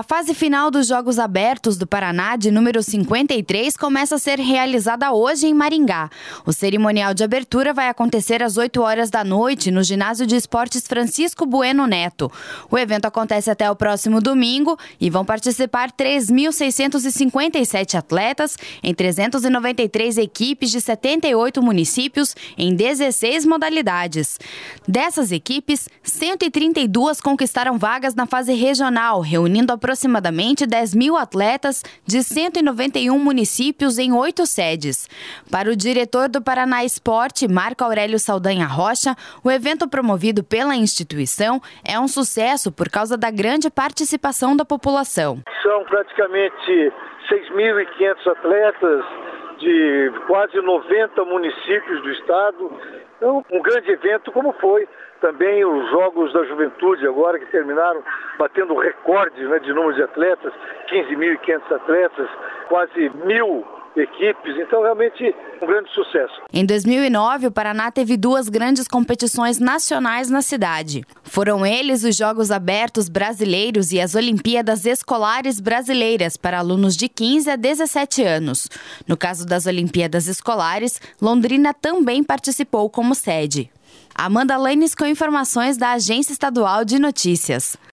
A fase final dos Jogos Abertos do Paraná, de número 53, começa a ser realizada hoje em Maringá. O cerimonial de abertura vai acontecer às 8 horas da noite no Ginásio de Esportes Francisco Bueno Neto. O evento acontece até o próximo domingo e vão participar 3.657 atletas em 393 equipes de 78 municípios em 16 modalidades. Dessas equipes, 132 conquistaram vagas na fase regional, reunindo aproximadamente 10 mil atletas de 191 municípios em 8 sedes. Para o diretor do Paraná Esporte, Marco Aurélio Saldanha Rocha, o evento promovido pela instituição é um sucesso por causa da grande participação da população. São praticamente 6.500 atletas de quase 90 municípios do estado. Então, um grande evento como foi também os Jogos da Juventude agora, que terminaram batendo recordes, de número de atletas, 15.500 atletas, quase 1.000 equipes, então realmente um grande sucesso. Em 2009, o Paraná teve 2 grandes competições nacionais na cidade. Foram eles os Jogos Abertos Brasileiros e as Olimpíadas Escolares Brasileiras para alunos de 15 a 17 anos. No caso das Olimpíadas Escolares, Londrina também participou como sede. Amanda Lanes com informações da Agência Estadual de Notícias.